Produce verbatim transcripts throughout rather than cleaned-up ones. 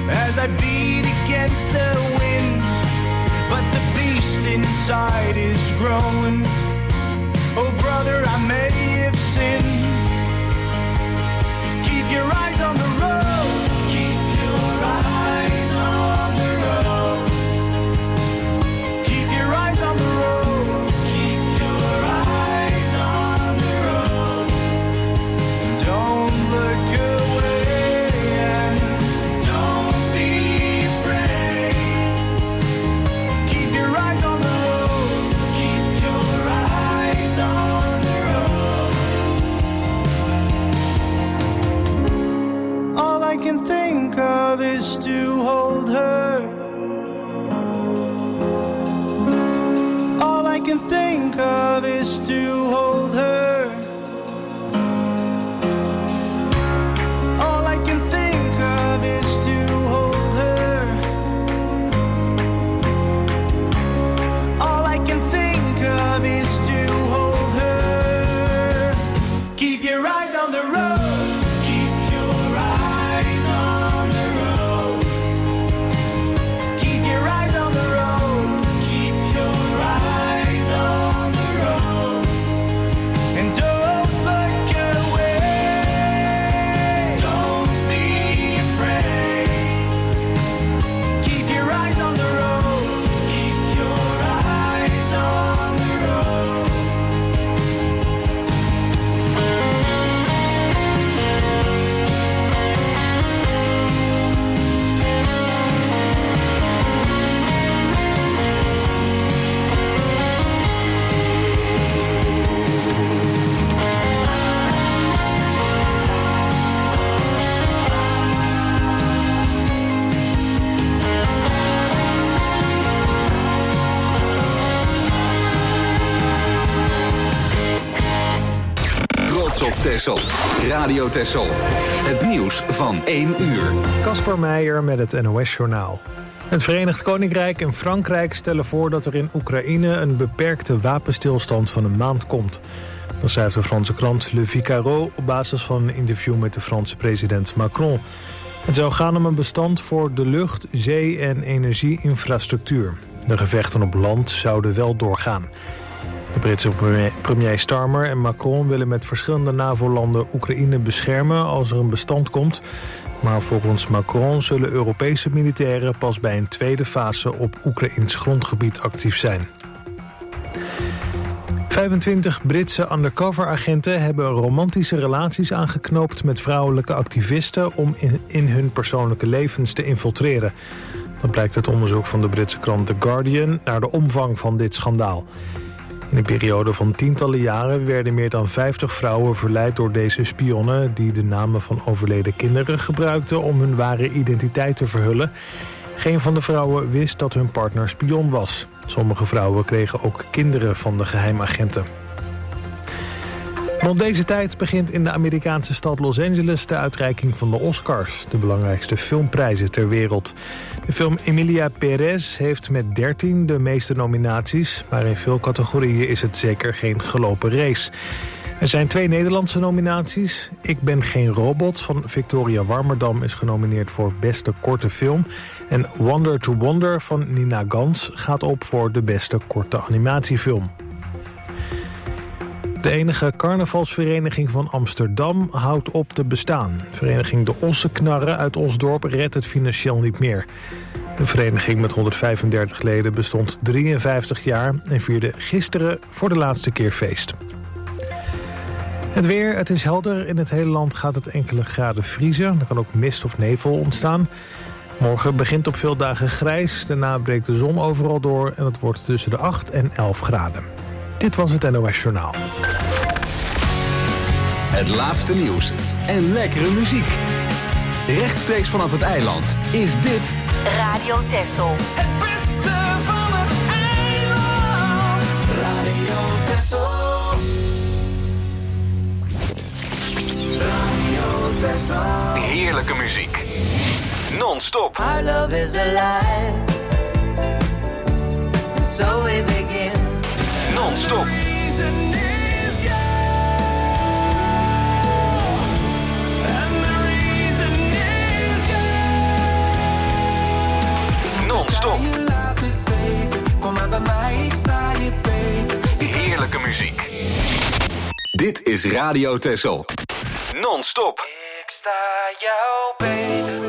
as I beat against the wind. But the beast inside is growing. Oh brother, I may have sinned. Keep your eyes on the road. Keep your eyes on the road. Keep your eyes on the road. Keep your eyes on the road. Don't look away and don't be afraid. Keep your eyes on the road. Keep your eyes on the road. All I can think of is to hold her. All I can think of is to hold her. All I can think of is to hold her. All I can think of is to hold her. Keep your eyes on the road. Keep your eyes on the road. Keep your eyes on the road. Keep your eyes on the road. And don't look away. Don't be afraid. Keep your eyes on the road. Keep your eyes on the road. Trots op Texel. Radio Texel. Het nieuws van één uur. Kasper Meijer met het N O S-journaal. Het Verenigd Koninkrijk en Frankrijk stellen voor dat er in Oekraïne een beperkte wapenstilstand van een maand komt. Dat schrijft de Franse krant Le Figaro op basis van een interview met de Franse president Macron. Het zou gaan om een bestand voor de lucht-, zee- en energieinfrastructuur. De gevechten op land zouden wel doorgaan. De Britse premier, premier Starmer en Macron willen met verschillende NAVO-landen Oekraïne beschermen als er een bestand komt. Maar volgens Macron zullen Europese militairen pas bij een tweede fase op Oekraïns grondgebied actief zijn. vijfentwintig Britse undercover-agenten hebben romantische relaties aangeknoopt met vrouwelijke activisten om in, in hun persoonlijke levens te infiltreren. Dat blijkt uit onderzoek van de Britse krant The Guardian naar de omvang van dit schandaal. In een periode van tientallen jaren werden meer dan vijftig vrouwen verleid door deze spionnen die de namen van overleden kinderen gebruikten om hun ware identiteit te verhullen. Geen van de vrouwen wist dat hun partner spion was. Sommige vrouwen kregen ook kinderen van de geheimagenten. Rond deze tijd begint in de Amerikaanse stad Los Angeles de uitreiking van de Oscars, de belangrijkste filmprijzen ter wereld. De film Emilia Perez heeft met dertien de meeste nominaties, maar in veel categorieën is het zeker geen gelopen race. Er zijn twee Nederlandse nominaties. Ik ben geen robot van Victoria Warmerdam is genomineerd voor beste korte film. En Wonder to Wonder van Nina Gans gaat op voor de beste korte animatiefilm. De enige carnavalsvereniging van Amsterdam houdt op te bestaan. Vereniging De Osseknarren uit Osdorp redt het financieel niet meer. De vereniging met honderdvijfendertig leden bestond drieënvijftig jaar en vierde gisteren voor de laatste keer feest. Het weer, het is helder. In het hele land gaat het enkele graden vriezen. Er kan ook mist of nevel ontstaan. Morgen begint op veel dagen grijs. Daarna breekt de zon overal door en het wordt tussen de acht en elf graden. Dit was het N O S Journaal. Het laatste nieuws en lekkere muziek. Rechtstreeks vanaf het eiland is dit Radio Texel. Het beste van het eiland. Radio Texel. Radio Texel. heerlijke muziek. Non-stop. Our love is alive. And so we begin. Non-stop. Non-stop. Je laten weten, kom maar bij mij, ik sta je beter. Heerlijke muziek. Dit is Radio Texel. Non-stop. Ik sta jou beter.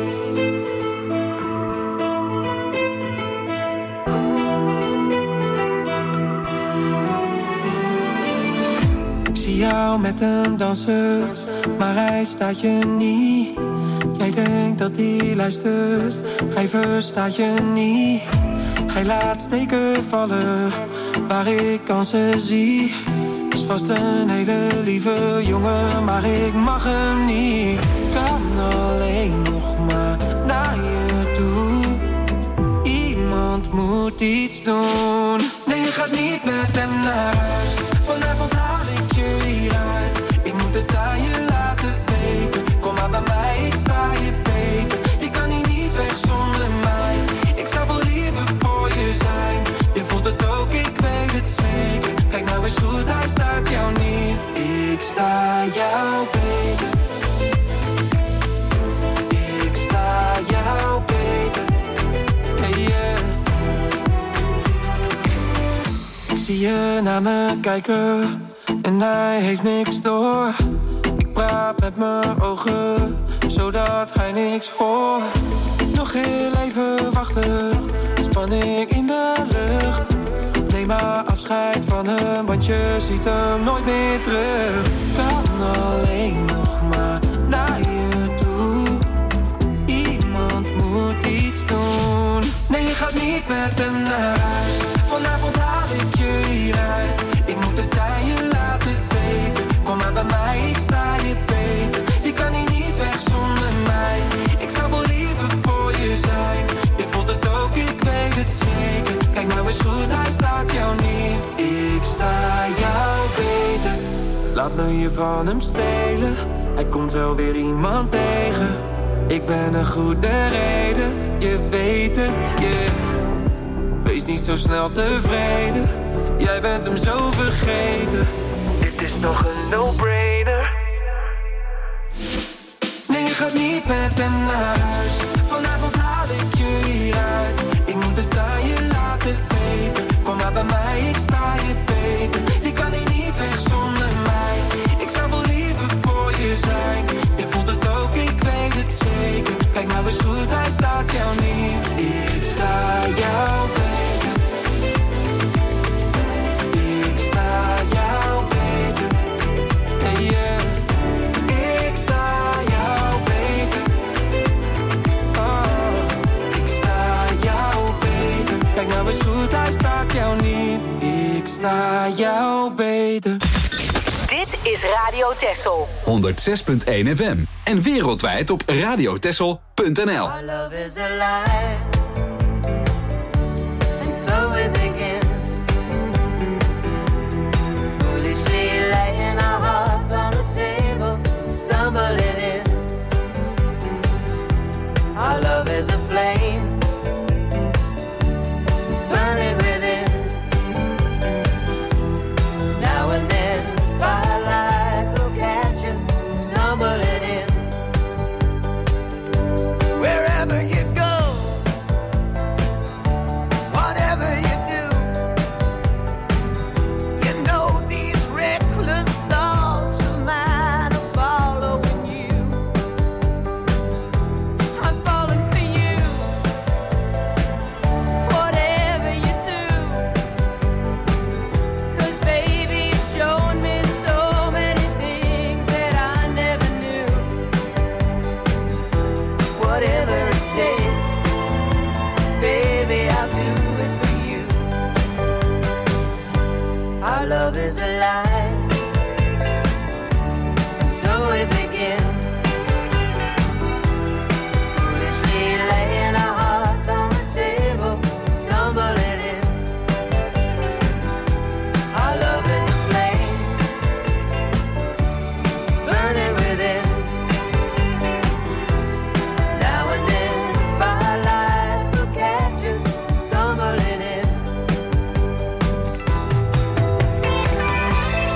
Ik zie jou met hem dansen, maar hij staat je niet. Jij denkt dat hij luistert, hij verstaat je niet. Hij laat steken vallen, waar ik kansen zie. Is vast een hele lieve jongen, maar ik mag hem niet. Kan alleen nog maar naar je toe. Iemand moet iets doen. Nee, je gaat niet met hem naar huis. Vanavond haal ik je hieruit. Ik moet het aan je laten weten. Kom maar bij mij, ik sta je beter. Je kan hier niet weg zonder mij. Ik zou wel liever voor je zijn. Je voelt het ook, ik weet het zeker. Kijk nou eens goed, hij staat jou niet. Ik sta jou beter. Ik sta jou beter. Hey yeah. Ik zie je naar me kijken en hij heeft niks door. Ik praat met mijn ogen, zodat hij niks hoort. Nog heel even wachten, spanning in de lucht. Neem maar afscheid van hem, want je ziet hem nooit meer terug. Kan alleen nog maar naar je toe. Iemand moet iets doen. Nee, je gaat niet met hem naar huis. Vanavond haal ik je hieruit. Ik moet het aan je laten weten. Kom maar bij mij, ik sta je beter. Je kan hier niet weg zonder mij. Ik zou wel liever voor je zijn. Je voelt het ook, ik weet het zeker. Kijk nou eens goed, hij staat jou niet. Ik sta jou beter. Laat me je van hem stelen. Hij komt wel weer iemand tegen. Ik ben een goede reden, je weet het, yeah. Wees niet zo snel tevreden. Jij bent hem zo vergeten. Dit is toch een no-brainer. Nee, je gaat niet met hem naar huis. Vanavond haal ik je hieruit. Ik moet het aan je laten weten. Kom maar bij mij, ik sta je beter. Je kan hier niet weg zonder mij. Ik zou wel liever voor je zijn. Je voelt het ook, ik weet het zeker. Kijk nou eens goed, hij staat jou niet. Ik sta jou beter. Ik sta jou beter. Hey yeah. Ik sta jou beter. Oh, ik sta jou beter. Kijk nou eens goed, hij staat jou niet. Ik sta jou beter. Dit is Radio Texel. honderd zes punt één F M. En wereldwijd op radiotexel punt n l. Our love is alive, and so we begin. Foolishly laying our hearts on the table, stumbling in. Our love is a flame, burning within. Now and then, firelight will catch us, stumbling in. Wherever you go, whatever you do, you know these reckless thoughts of mine are following you. I'm falling for you, whatever you do. 'Cause baby, you've shown me so many things that I never knew. Whatever it takes, baby, I'll do it for you. Our love is alive, and so we begin. Foolishly laying our hearts on the table, stumbling in. Our love is a flame, burning within. Now and then, firelight will catch us, stumbling in.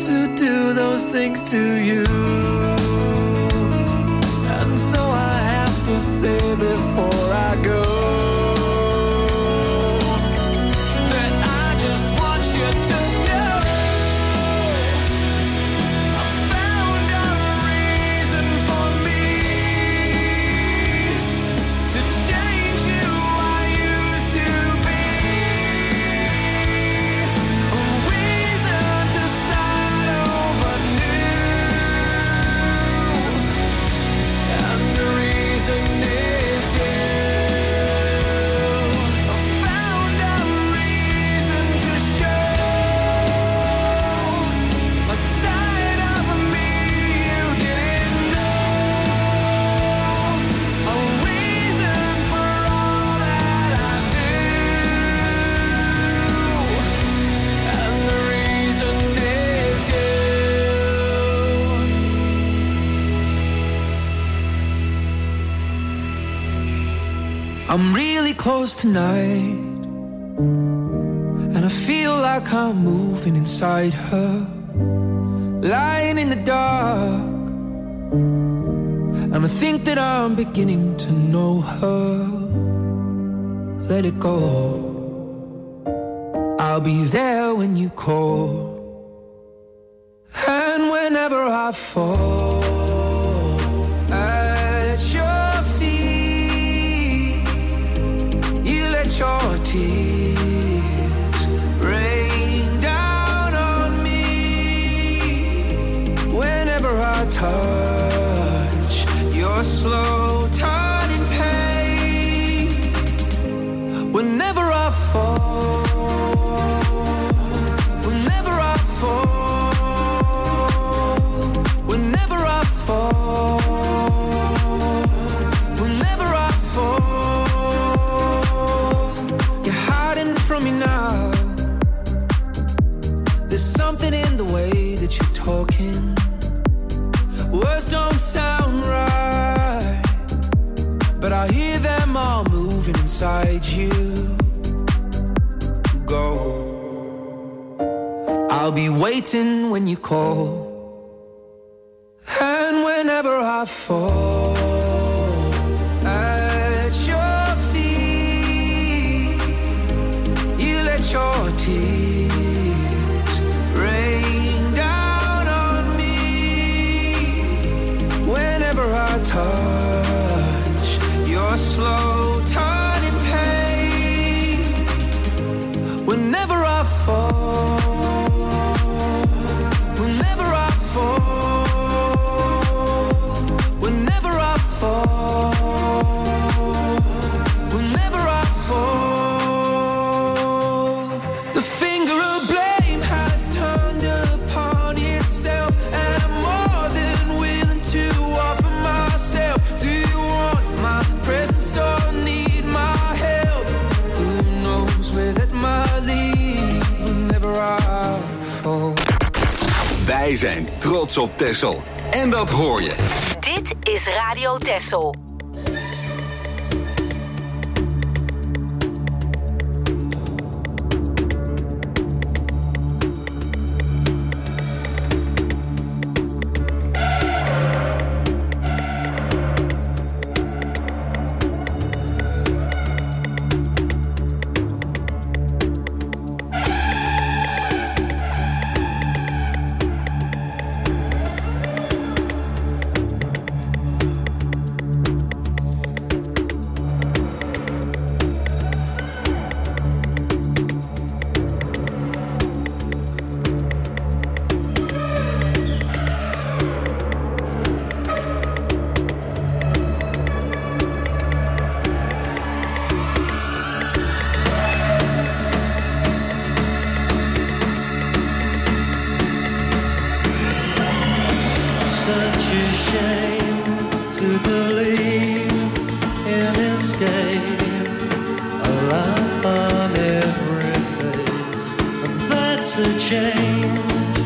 to do those things to you. And so I have to say before I go that I just want you to know I found a reason for me to change who I used to be. A reason to start over new. And the reason is you. I found a reason to show a side of me you didn't know. A reason for all that I do. And the reason is you. I'm really close tonight, and I feel like I'm moving inside her, lying in the dark, and I think that I'm beginning to know her. Let it go, I'll be there when you call. And whenever I fall at your feet, you let your tears rain down on me. Whenever I touch your slow turning pain, whenever I fall, whenever I fall, whenever I fall, whenever I fall, you're hiding from me now. There's something in the way that you're talking. Words don't sound right, but I hear them all moving inside you. Go. I'll be waiting when you call. And whenever I fall at your feet, you let your tears rain down on me. Whenever I touch your slow turning pain, whenever I fall, whenever I fall, whenever I fall, whenever I fall, the finger of blame has turned upon itself, and I'm more than willing to offer myself. Do you want my presence or need my help? Who knows where that might lead whenever I fall. Wij zijn trots op Texel. En dat hoor je. Dit is Radio Texel. Such a shame to believe in escape, a laugh on every face, and that's a change.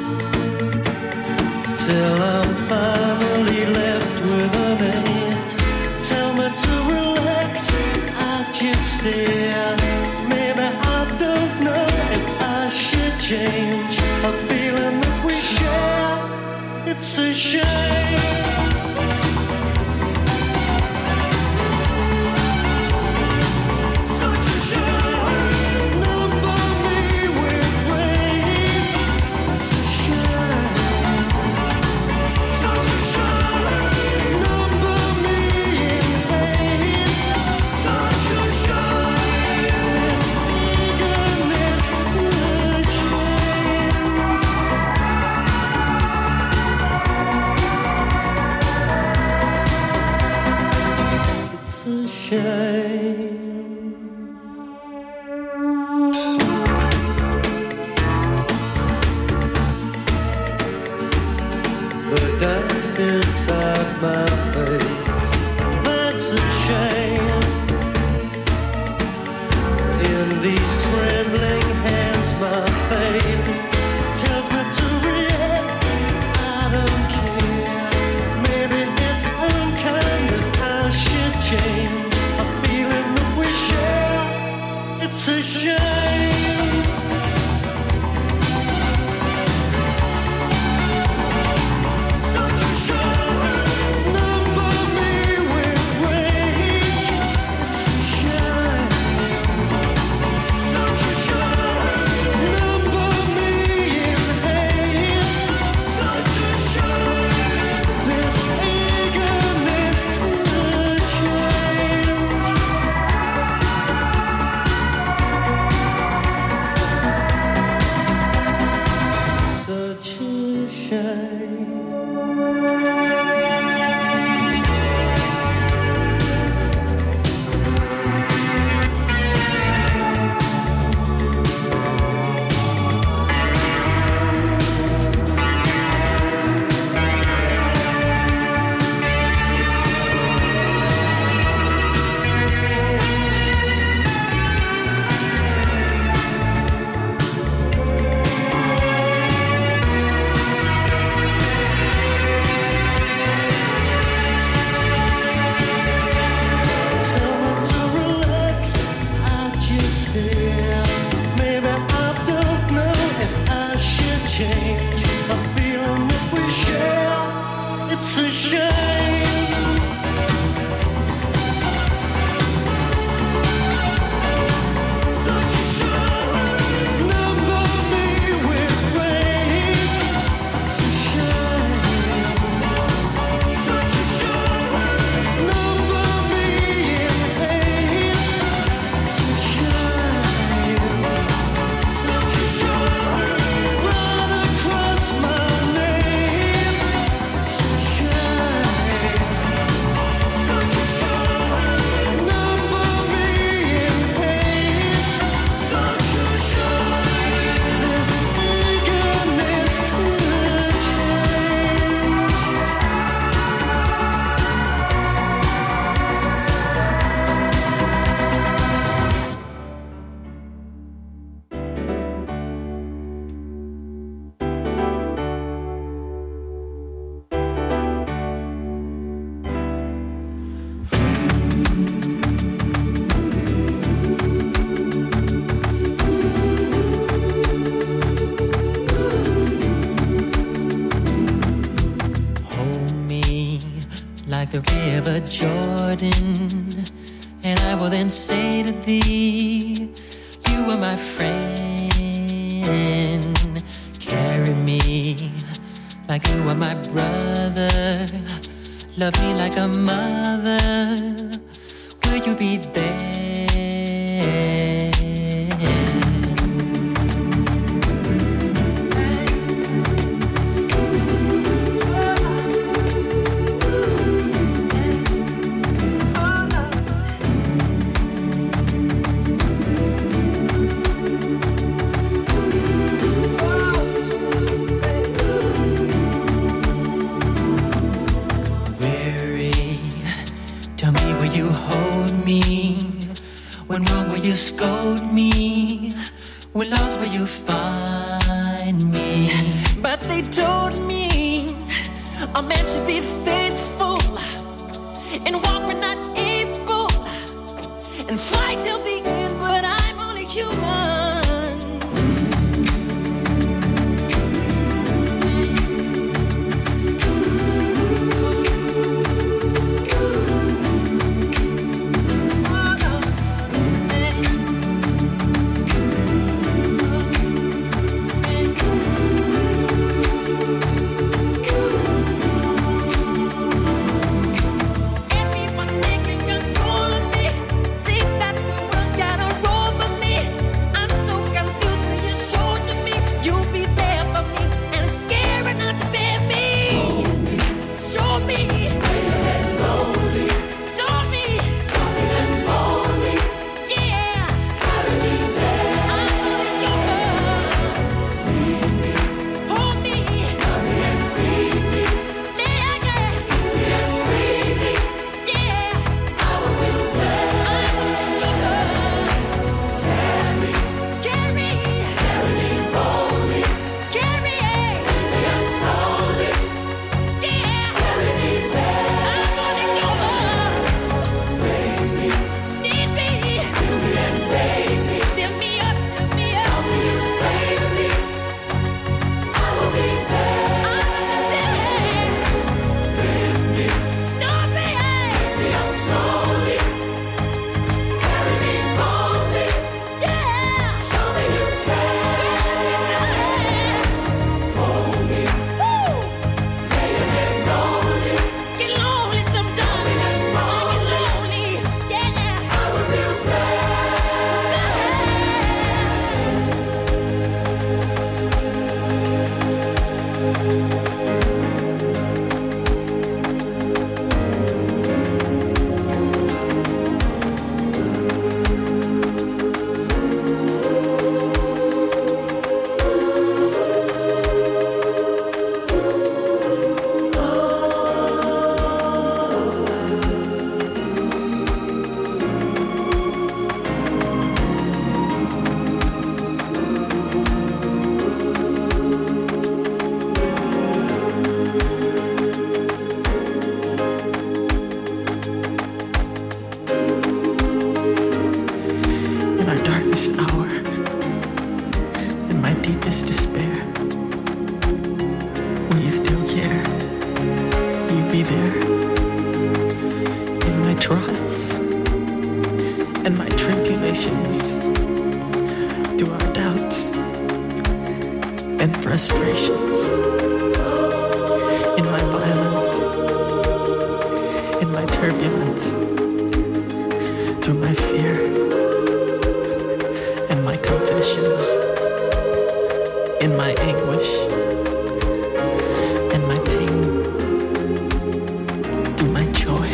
Till I'm finally left with an eight. Tell me to relax, I just stare. Maybe I don't know if I should change. I'm feeling that we It's a shame. Such a shame. Number me with rage. It's a shame. Such a shame. Number me in haste. Such a shame. This eagerness to change. It's a shame. The dust inside my face, that's a shame. In these trembling hands, my faith tells me to react. I don't care. Maybe it's unkind that I should change. A feeling that we share. It's a shame. Such a shame. Number me with rage. It's a shame. Such a shame. Number me in haste. Such a shame. This eagerness to change. Such a shame. Tell me to relax, I just stare. Maybe I don't know if I should change. A feeling that we share. It's a shame. Such a shame. Number me with rage. It's a shame. Such a shame. Number me in haste. It's a shame. Such a shame. Right across my name. It's a shame. Such a shame. Number me in haste. Such a shame. This eagerness to change. Hold me like the river Jordan, and I will then say to thee, you are my friend. Carry me like you are my brother. Love me like a mother. Will you be there? Weary, tell me, will you hold me? When wrong, will you scold me? When lost, will you find me? But they told me a man should be faithful and walk when not able and fight till the end, but I'm only human. Will you still care? Will you be there in my trials and my tribulations, through our doubts and frustrations, in my violence, in my turbulence, through my fear and my confessions, in my anguish and my pain, through my joy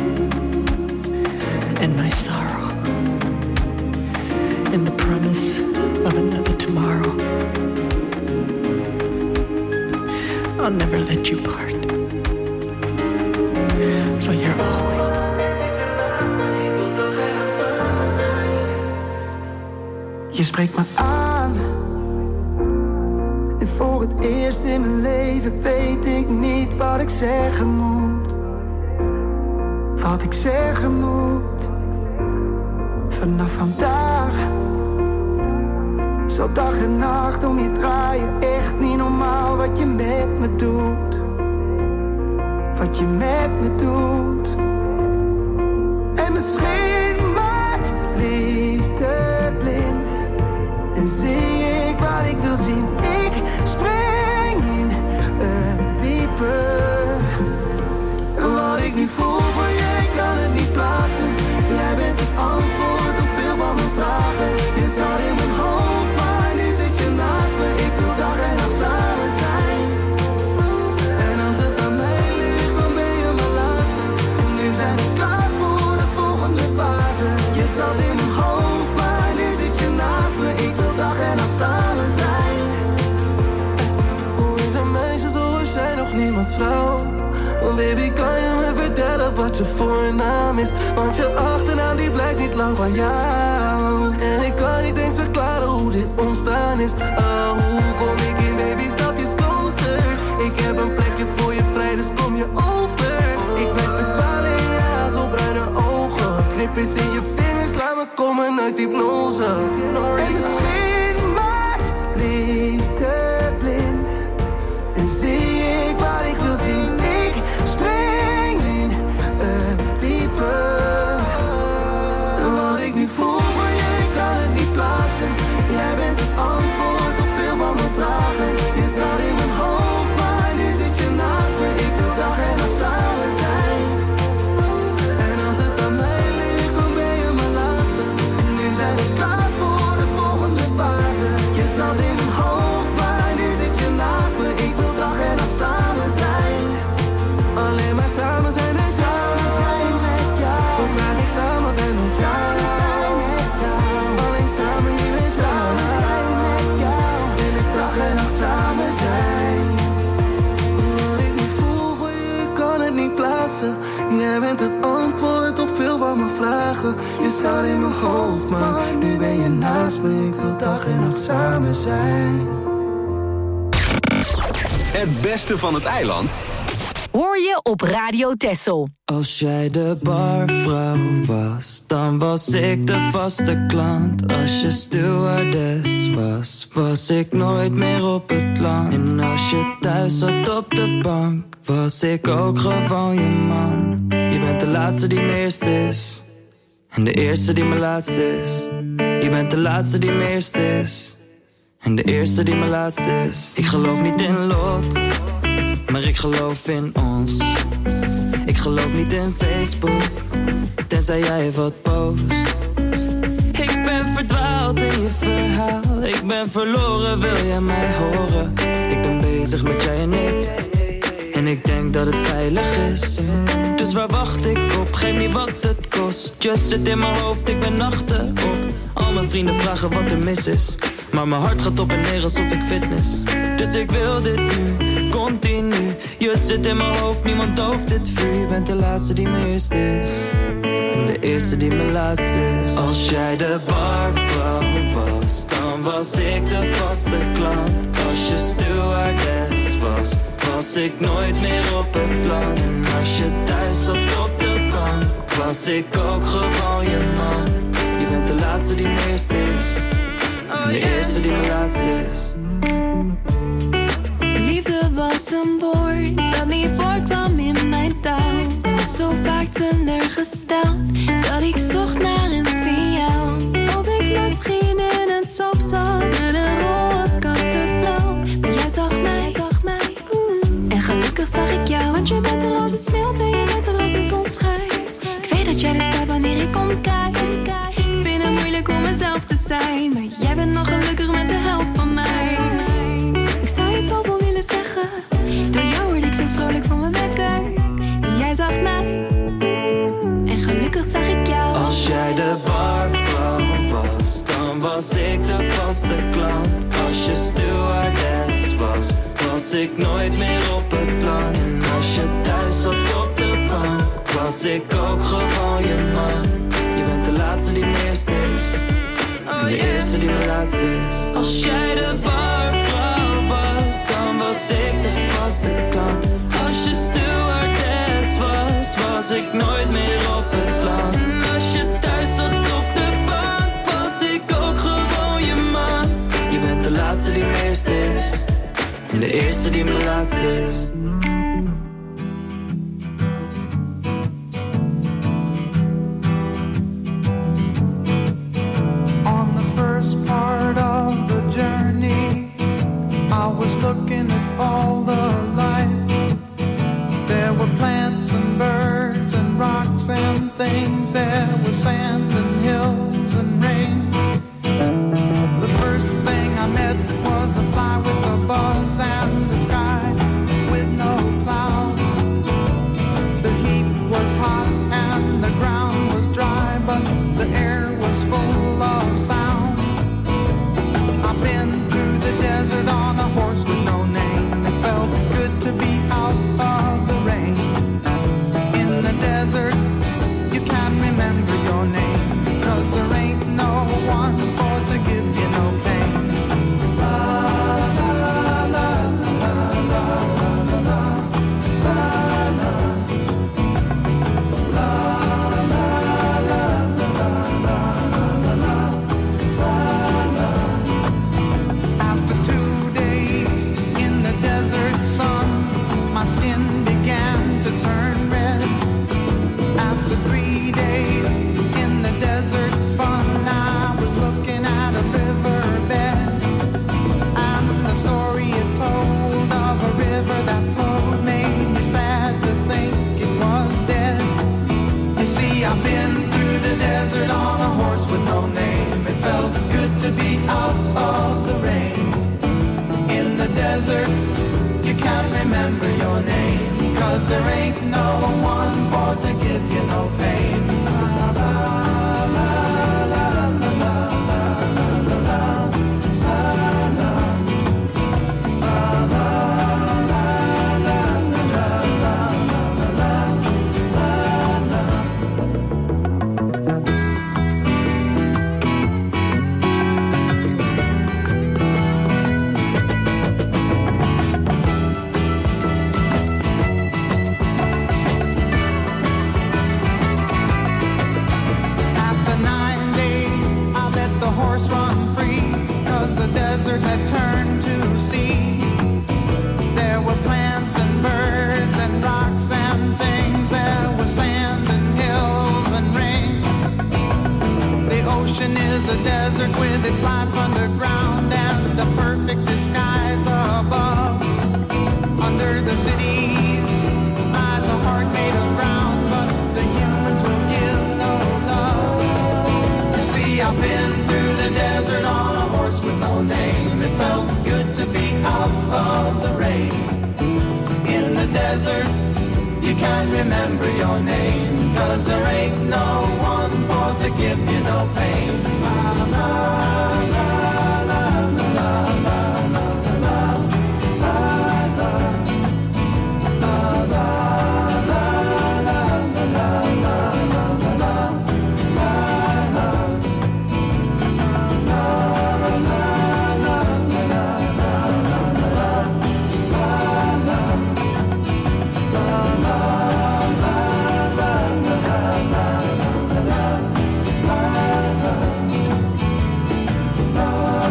and my sorrow, in the promise of another tomorrow. I'll never let you part, for you're always. Je spreekt me aan. En voor het eerst in mijn leven weet ik niet wat ik zeggen moet. Wat ik zeggen moet. Vanaf vandaag zal dag en nacht om je draaien. Echt niet normaal wat je met me doet. Wat je met me doet. En misschien maakt liefde blind. En zie ik wat ik wil zien. Ik spring in het diepe. Wat ik nu voel voor je, ik kan het niet plaatsen. Jij bent het antwoord op veel van mijn vragen. Je staat in mijn hoofd, maar nu zit je naast me. Ik wil dag en nacht samen zijn. En als het aan mij ligt, dan ben je mijn laatste. En nu zijn we klaar voor de volgende fase. Je staat in mijn hoofd, maar nu zit je naast me. Ik wil dag en nacht samen zijn. Hoe is een meisje zoals jij nog niemands vrouw? Oh baby, kan je me vertellen wat je voornaam is? Want je achternaam die blijft niet lang van jou. En ik kan niet eens verklaren hoe dit ontstaan is. Oh, hoe kom ik in, baby, stapjes closer. Ik heb een plekje voor je vrij, dus kom je over. Ik blijf verdwalen in je haar, zo bruine ogen. Knip eens in je vingers, laat me komen uit hypnose. En misschien maakt liefde blind. En zie ik wat ik wil zien. Spring in het diepe. Wat ik nu voel voor je, ik kan het niet plaatsen. Jij bent het antwoord op veel van mijn vragen. Je staat in mijn hoofd, maar nu zit je naast me. Ik wil dag en nacht samen zijn. En als het aan mij ligt, dan ben je mijn laatste. En nu zijn we klaar voor de volgende fase. Je staat in mijn hoofd, maar nu zit je naast me. Ik wil dag en nacht samen zijn. Alleen maar samen zijn met jou. Hoe graag ik samen ben met jou. Alleen samen hier met jou. Wil ik dag en nacht samen zijn. Wat ik niet voel voor je, ik kan het niet plaatsen. Jij bent het antwoord op veel van mijn vragen. Je staat in mijn hoofd, maar nu ben je naast me. Ik wil dag en nacht samen zijn. Het beste van het eiland hoor je op Radio Texel. Als jij de barvrouw was, dan was ik de vaste klant. Als je stewardess was, was ik nooit meer op het land. En als je thuis zat op de bank, was ik ook gewoon je man. Je bent de laatste die mijn eerste is, en de eerste die mijn laatste is. Je bent de laatste die mijn eerste is, en de eerste die mijn laatste is. Ik geloof niet in lot, maar ik geloof in ons. Ik geloof niet in Facebook, tenzij jij wat post. Ik ben verdwaald in je verhaal. Ik ben verloren, wil jij mij horen? Ik ben bezig met jij en ik, en ik denk dat het veilig is. Dus waar wacht ik op? Geef niet wat het kost. Just zit in mijn hoofd, ik ben nachten op. Al mijn vrienden vragen wat er mis is, maar mijn hart gaat op en neer alsof ik fitness. Dus ik wil dit nu, continu. Je zit in mijn hoofd, niemand dooft dit vuur. Je bent de laatste die mijn eerste is, en de eerste die mijn laatste is. Als jij de barvrouw was, dan was ik de vaste klant. Als je stewardess was, was ik nooit meer op het land. En als je thuis zat op de bank, was ik ook gewoon je man. Je bent de laatste die mijn eerste is, en de eerste die mijn laatste is. Liefde was was een woord dat niet voorkwam in mijn taal. Was zo vaak teleurgesteld dat ik zocht naar een signaal. Of ik misschien in een sop zat met een rol als kattenvrouw. Maar jij zag mij, zag mij. En gelukkig zag ik jou. Want je bent er als het sneeuwt en je bent er als de zon schijnt. Ik weet dat jij er staat wanneer ik kom kijken. Ik vind het moeilijk om mezelf te zijn, maar jij bent nog gelukkig met de helft van mij. Ik zou je zoveel willen zeggen. Door jou word ik steeds vrolijk van mijn wekker. En jij zag mij. En gelukkig zag ik jou. Als jij de barvrouw was, dan was ik de vaste klant. Als je stewardess was, was ik nooit meer op het plan. En als je thuis zat op de bank, was ik ook gewoon je man. Je bent de laatste die mijn eerste is. En de eerste die mijn laatste is. Als jij de barvrouw was, dan was ik de vaste klant. Als je stewardess was, was ik nooit meer op het plan. En als je thuis zat op de bank, was ik ook gewoon je man. Je bent de laatste die mijn eerste is. En de eerste die mijn laatste is. Looking at all the life. There were plants and birds and rocks and things. There was sand and hills and rain. The first thing I met was a fly with a buzz and the sky with no clouds. The heat was hot and the ground was dry, but the air was full of sound. I've been through the desert on a horse with no name. It felt good to be out of the rain. In the desert, you can't remember your name, because there ain't no one for to give you no pain. La la la la la la la la la la. My skin began to turn red. After three days in the desert fun, I was looking at a riverbed, and the story it told of a river that flowed made me sad to think it was dead. You see, I've been through the desert on a horse with no name. It felt good to be out of the rain. In the desert, you can't remember your name, 'cause there ain't no one for to give you no pain. La, la, la, la, la, la, la, la, la, la. Had turned to sea. There were plants and birds and rocks and things. There was sand and hills and rings. The ocean is a desert with its life underground and a perfect disguise above. Under the cities lies a heart made of brown, but the humans will give no love. You see, I've been through the desert on a horse with no name. It felt good to be out of the rain. In the desert, you can't remember your name, 'cause there ain't no one for to give you no pain. La, la, la, la, la, la, la, la, la, la, la, la, la, la, la, la,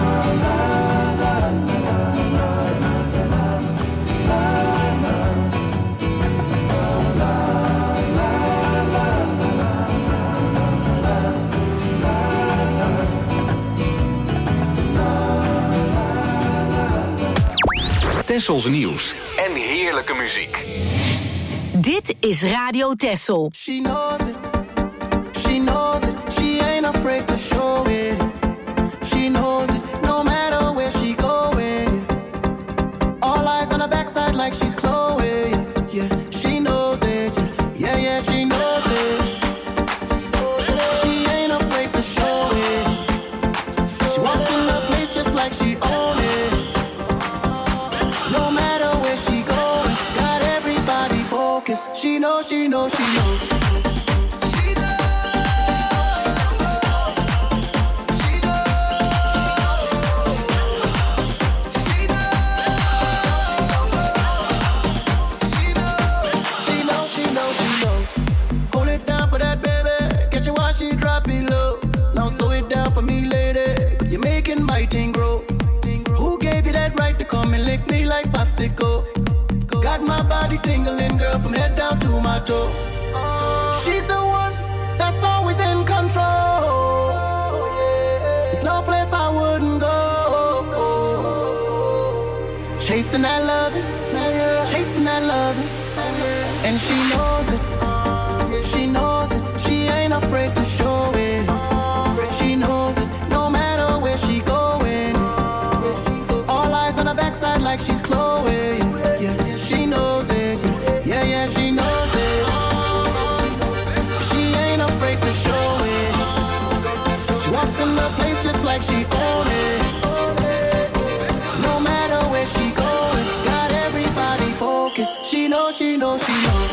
Tessels nieuws en heerlijke muziek. Dit is Radio Tessel. She knows it. She knows it. She ain't afraid to show it. She knows it. No matter where she going. All eyes on her backside like she's Chloe. Yeah, she knows it. Yeah, yeah, she knows it. She ain't afraid to show it. She walks in the place just like she own it. No matter where she going, got everybody focused. She knows, she knows, she knows. Come and lick me like popsicle. Got my body tingling, girl, from head down to my toe. She's the one that's always in control. There's no place I wouldn't go. Chasing that loving, chasing that loving. And she knows it, she knows it. She ain't afraid to show it. She knows it, no matter where she going. All eyes on her backside like she's Chloe. Yeah, she knows it. Yeah, yeah, she knows it. She ain't afraid to show it. She walks in the place just like she own it. No matter where she going, got everybody focused. She knows, she knows, she knows.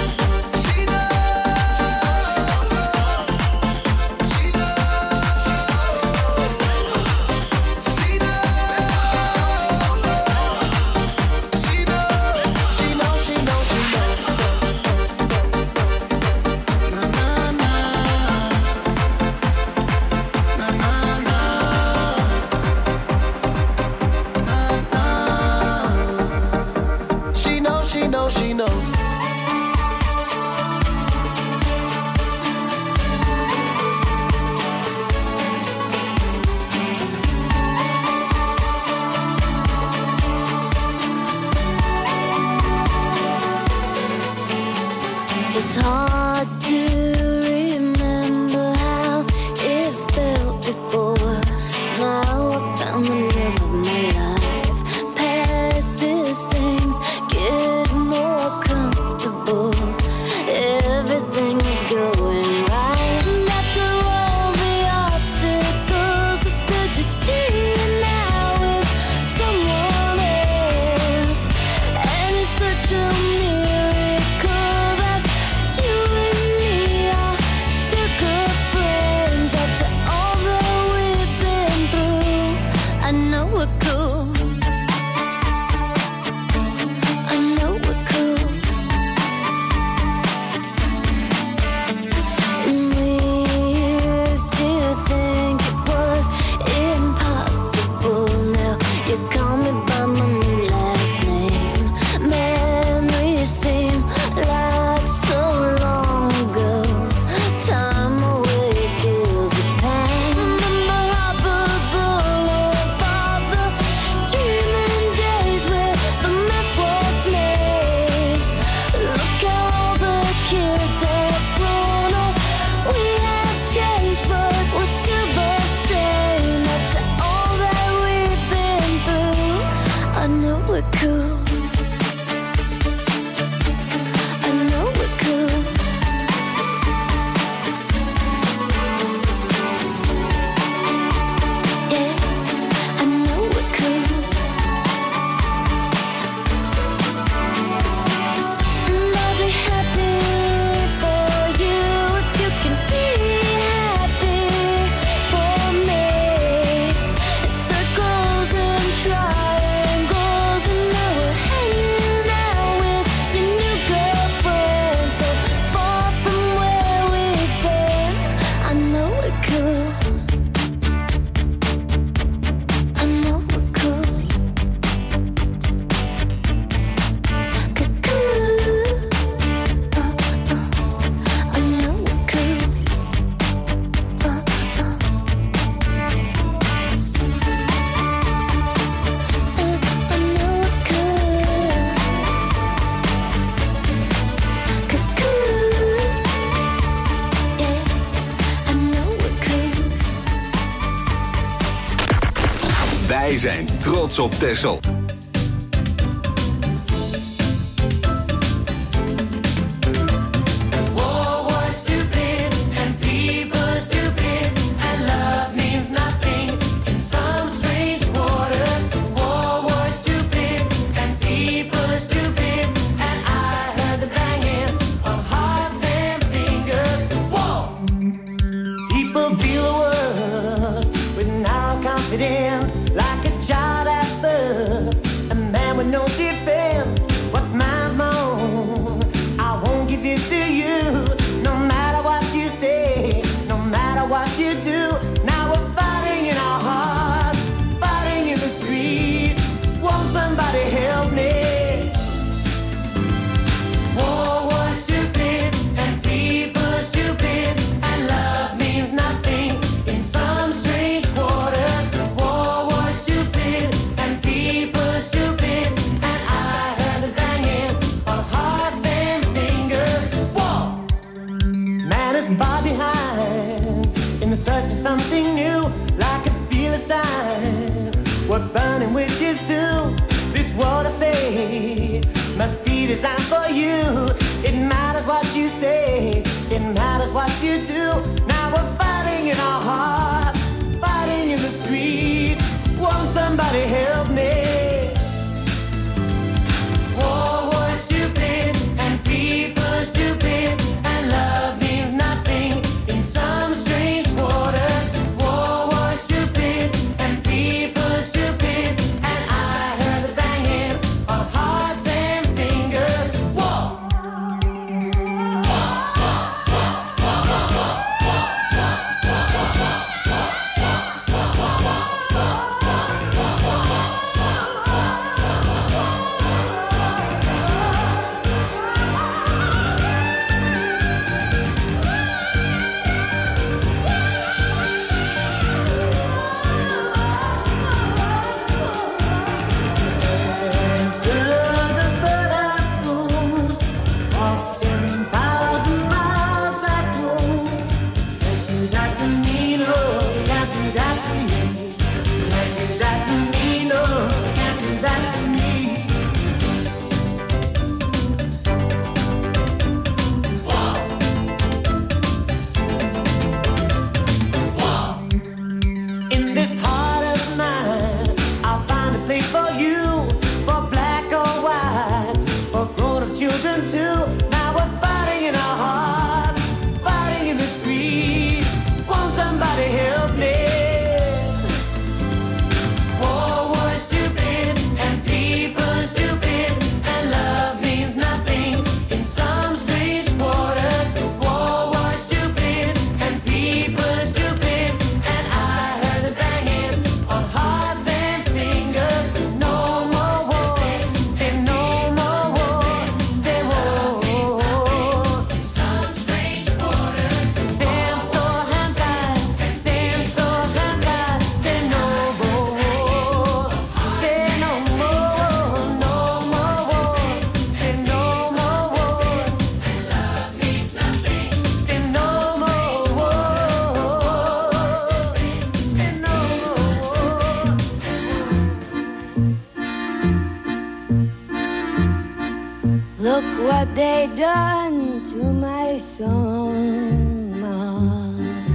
She knows. It's hard to remember how it felt before. Now I found the love of my life. Past these things get more comfortable. Everything is going right. And after all the obstacles, it's good to see you now with someone else. And it's such a miracle that you Wij zijn trots op Texel. Like a child at birth, a man with no defense. What's mine's my own. I won't give it to you, no matter what you say, no matter what you do. Now we're fighting in our hearts, fighting in the streets. Won't somebody help me? War was stupid, and people are stupid, and love means nothing in some strange quarters. Far behind, in the search for something new, like a Philistine. We're burning witches too. This world of fate must be designed for you. It matters what you say, it matters what you do. Now we're fighting in our hearts, fighting in the streets. Won't somebody help me? War was stupid, and people are stupid, and love means nothing in some strange quarters. War was stupid, and people are stupid, and I heard the banging of hearts and fingers. War. done to my song, Ma.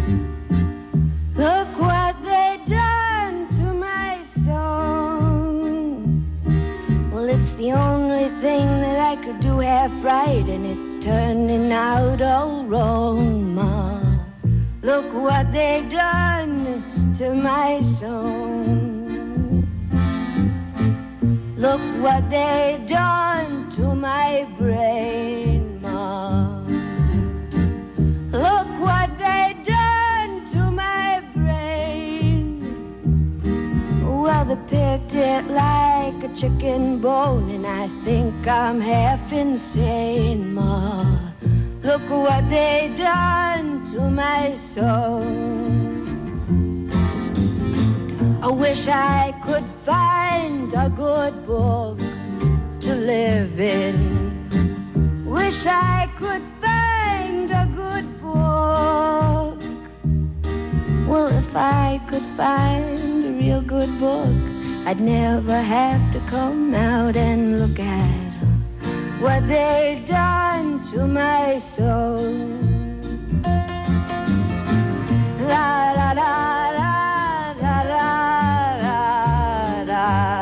Look what they done to my song. Well, it's the only thing that I could do half right, and it's turning out all wrong, Ma. Look what they done to my song. Look what they done to my brain, Ma. Look what they done to my brain. Well, they picked it like a chicken bone, and I think I'm half insane, Ma. Look what they done to my soul. I wish I could find a good book to live in. Wish I could find a good book. Well, if I could find a real good book, I'd never have to come out and look at what they done to my soul. La la la la la la la la.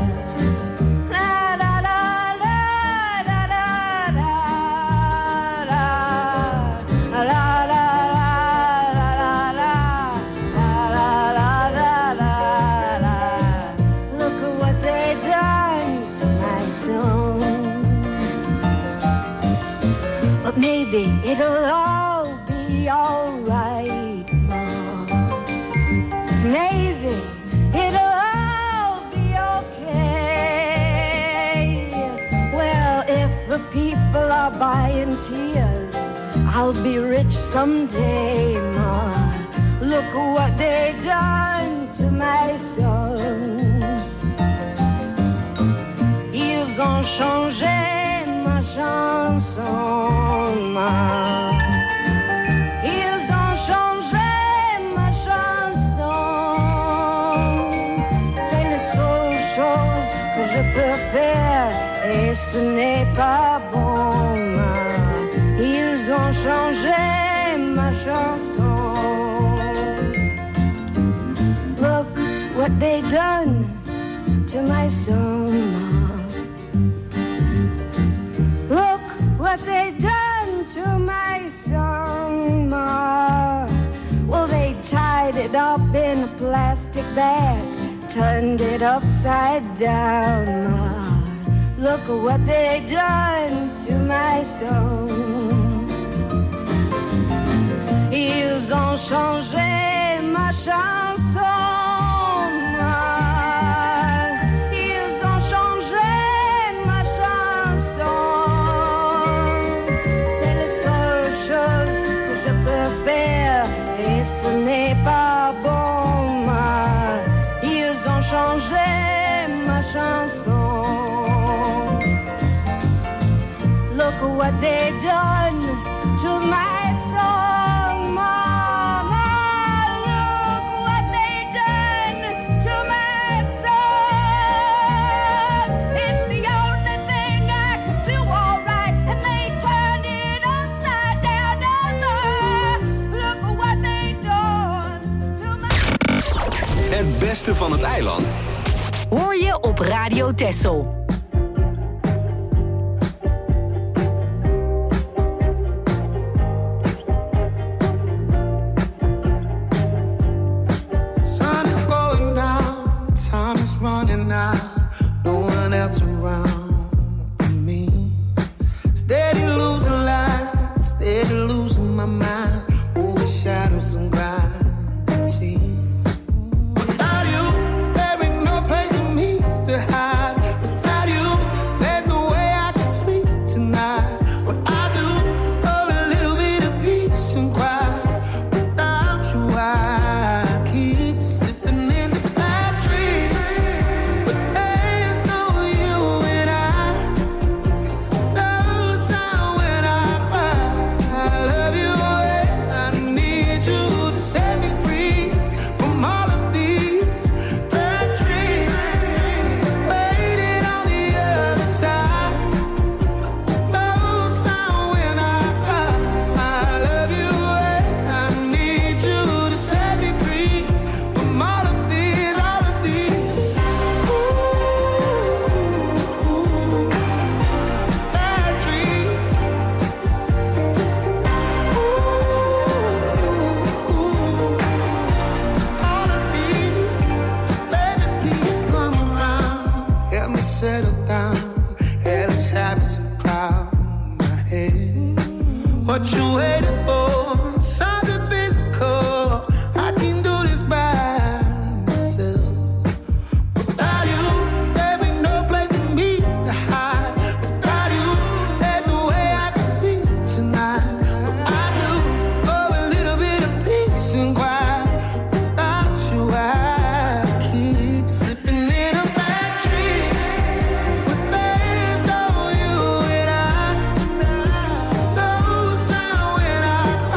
Maybe it'll all be alright, Mom. Maybe it'll all be okay. Well, if the people are buying tears, I'll be rich someday, Ma. Look what they done to my son. Ils ont changé ma chanson. Ils ont changé ma chanson. C'est la seule chose que je peux faire et ce n'est pas bon. Ils ont changé ma chanson. Look what they done to my song. Look what they done to my song, Ma. Well, they tied it up in a plastic bag, turned it upside down, Ma. Look what they done to my song. Ils ont changé ma chanson, Ma. Ils ont changé ma chanson. Chose que je peux faire et ce n'est pas bon, Ma. Ils ont changé ma chanson. Look what they done to my song, Mama. Look what they done to my song. It's the only thing I could do all right, and they turned it upside down. Look what they done to my... Het beste van het eiland hoor je op Radio Texel. Sun is going down, time is running out, no one else around me. Steady losing light, steady losing my mind, over shadows and gravity. Without you, there ain't no place for me to hide. Without you, there's no way I can sleep tonight. What I do, oh, a little bit of peace and quiet. Without you, I keep slipping into bad dreams. But there's no you and I. No sound when I cry. I love you and I need you to set me free from all of these bad dreams. Waiting on the other side. No sound when I cry. I love you and I need you to set me free from all of these, all of these. Ooh, bad dreams. All of these, baby, please come around. Help me settle down. Hellish habits and cloud my head. What you waiting for? Something physical. I can do this by myself. Without you, there ain't no place for me to hide. Without you, there's no way I can sleep tonight. What I do, oh, a little bit of peace and quiet. Without you, I keep slipping in a bad dream. But there's no you and I. No sound when I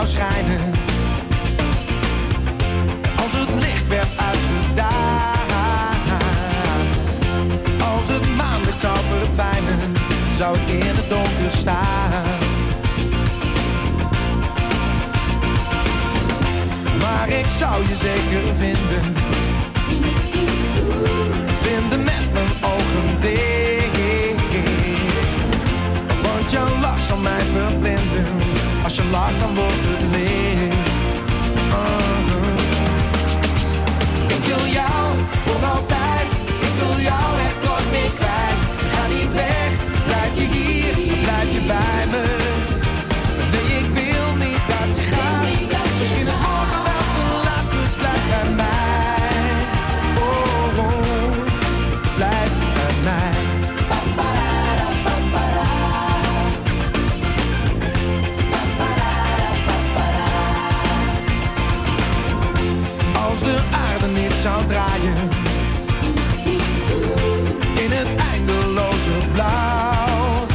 zou schijnen. Als het licht werd uitgedaan, als het maanlicht zou verdwijnen, zou ik in het donker staan. Maar ik zou je zeker vinden, vinden met mijn ogen dicht. Want jouw lach zal mij verblinden, als je lacht dan wordt het licht. Uh-huh. Ik wil jou voor altijd, ik wil jou echt nooit meer kwijt. Ga niet weg, blijf je hier, blijf je bij me. Nee, ik wil niet dat je gaat, misschien is morgen wel te laat, dus blijf bij mij. Oh, oh, blijf bij mij. Als de aarde niet zou draaien in het eindeloze blauw,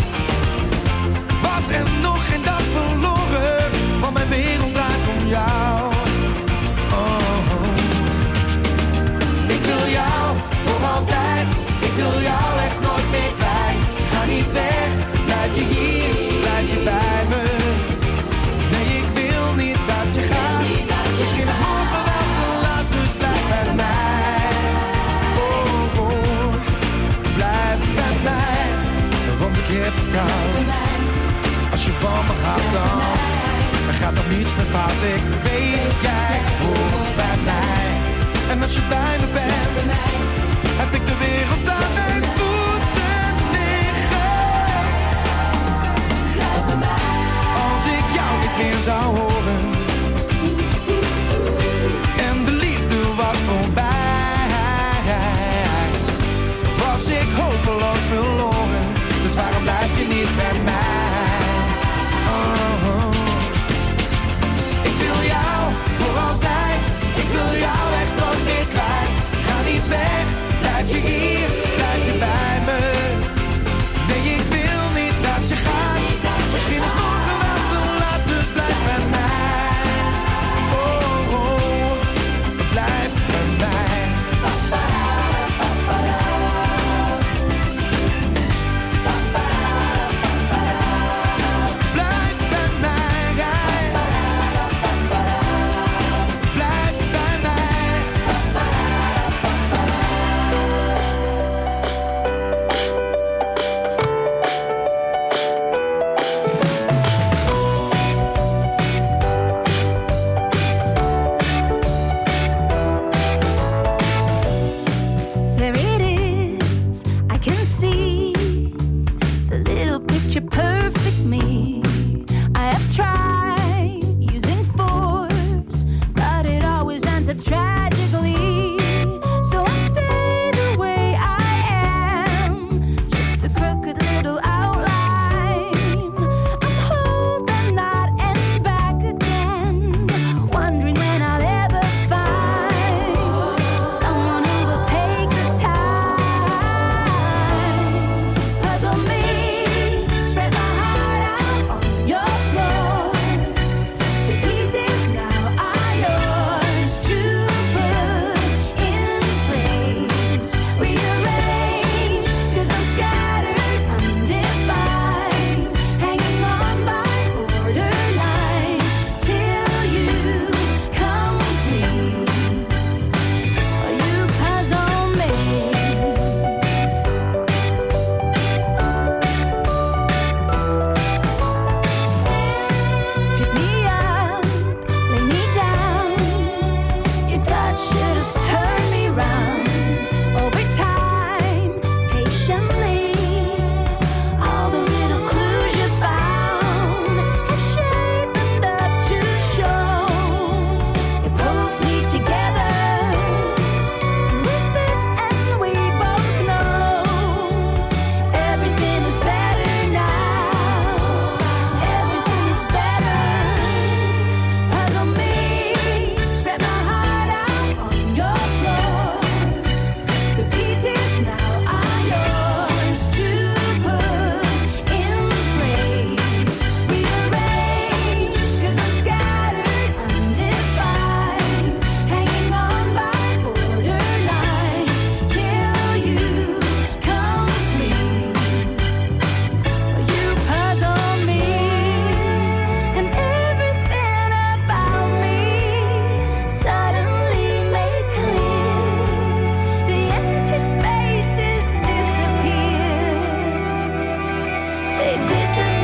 was er nog geen dag verloren, want mijn wereld draait om jou. Oh. Ik wil jou voor altijd, ik wil jou echt nooit meer kwijt. Ga niet weg, blijf je hier, blijf je bij me. Nee, ik wil niet dat je gaat, misschien is morgen wel te laat, dus blijf bij mij. Oh, oh, blijf bij mij, want ik heb het koud. Als je van me gaat dan, dan gaat er niets meer fout. Ik weet, jij hoort bij mij. En als je bij me bent, heb ik de wereld aan mijn voeten liggen. Als ik jou niet meer zou horen en de liefde was voorbij, was ik hopeloos verloren. Dus waarom blijf je niet bij mij? Oh. Ik wil jou voor altijd, ik wil jou echt nooit meer kwijt. Ga niet weg, blijf je hier, blijf je bij disappear.